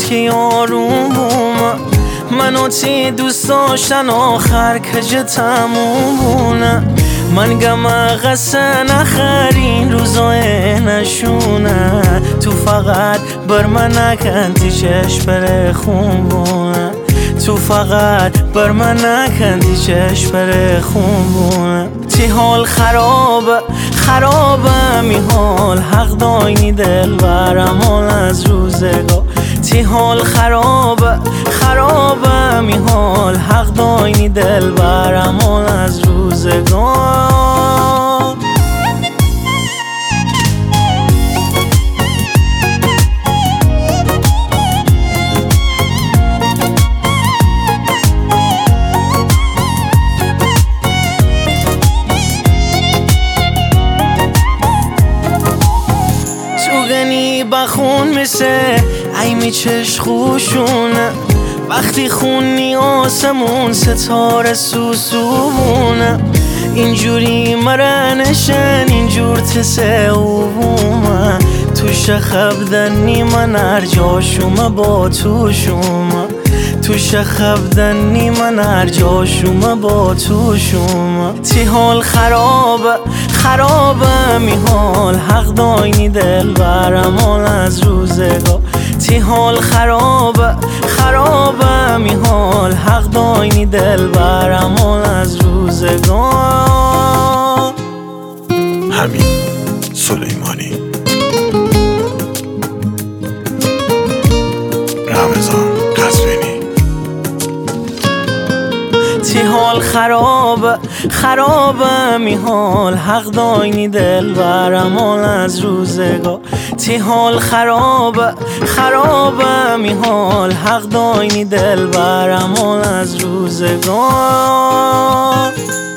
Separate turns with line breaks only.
که یارون بومه منو تی دوست داشتن آخر کجه تموم بونه من گمه قصه نخرین روزای نشونه تو فقط بر من نکن تی چشم بره خون بونه تو فقط بر من نکن تی چشم بره خون بونه تی حال خرابه می حال حق داینی دل برم از روزگاه تی حال خرابه می حال حق داینی دل برم از روزگاه گنی بخون میشه ای میچش خوشونه وقتی خونی آسمون ستاره سوسوونه اینجوری مرنشن اینجور تسه اوومه توش خبدنی من ارجاشومه با توشومه توش خبدنی من ارجاشومه با توشومه تی حال خرابه می حال حق داینی دل برم از روزگاه تی حال خرابه می حال حق داینی دل برم از روزگاه
همین سلیمانی رمضان قزوینی
تی حال خرابه می حال حق داینی دل برم از روزگاه تی حال خرابه می حال حق داینی دل برم از روزگاه